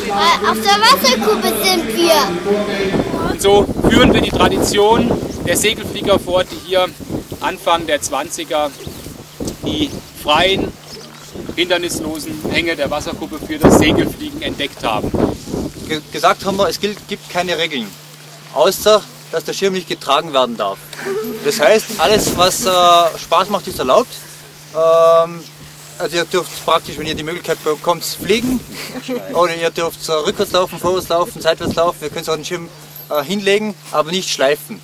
Auf der Wasserkuppe sind wir. Und so führen wir die Tradition der Segelflieger fort, die hier Anfang der 20er die freien, hindernislosen Hänge der Wasserkuppe für das Segelfliegen entdeckt haben. Gesagt haben wir, es gibt keine Regeln, außer dass der Schirm nicht getragen werden darf. Das heißt, alles was Spaß macht, ist erlaubt. Also ihr dürft praktisch, wenn ihr die Möglichkeit bekommt, fliegen, oder ihr dürft rückwärts laufen, vorwärts laufen, seitwärts laufen, ihr könnt auch den Schirm hinlegen, aber nicht schleifen.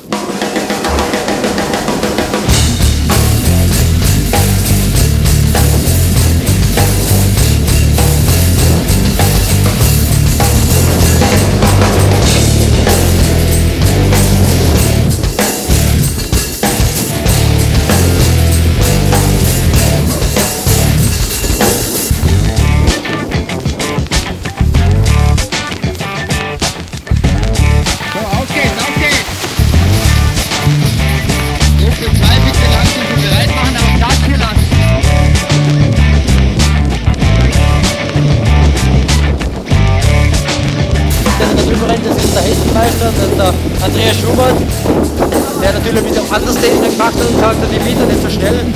Das ist der Hessenmeister, das ist der Andreas Schubert, der natürlich ein bisschen anders Technik gemacht hat und sagt, die Meter nicht so schnell.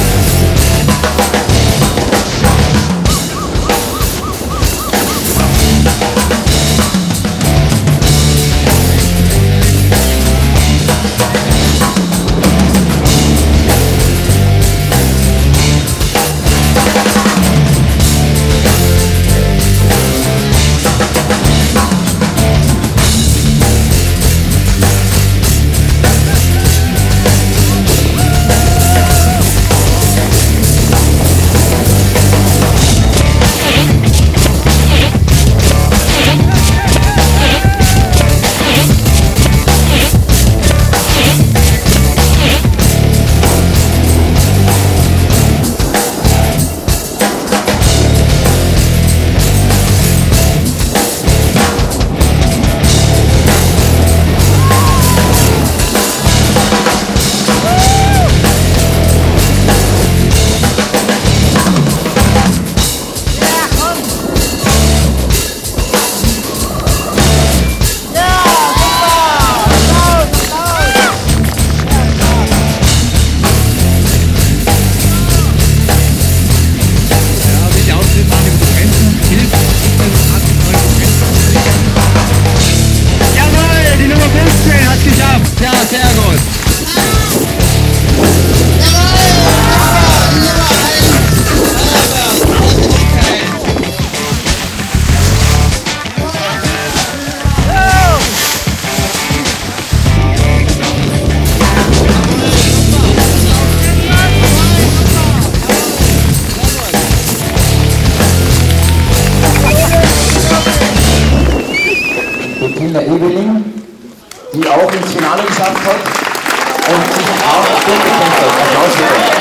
Eveling, die auch ins Finale geschafft hat und sich auch durchgekämpft hat. Applaus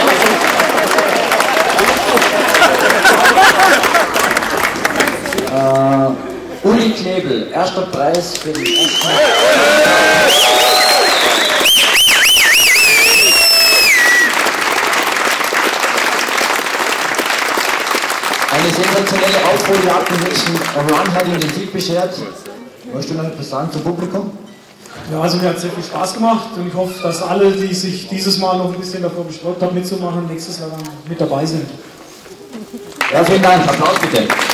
bitte. Uli Knebel, erster Preis für den ersten. Eine sensationelle Aufholjagd im nächsten Run hat ihm den Sieg beschert. Möchtest du noch etwas sagen zum Publikum? Ja, also mir hat es sehr viel Spaß gemacht und ich hoffe, dass alle, die sich dieses Mal noch ein bisschen davor besträubt haben mitzumachen, nächstes Jahr dann mit dabei sind. Ja, vielen Dank. Applaus bitte.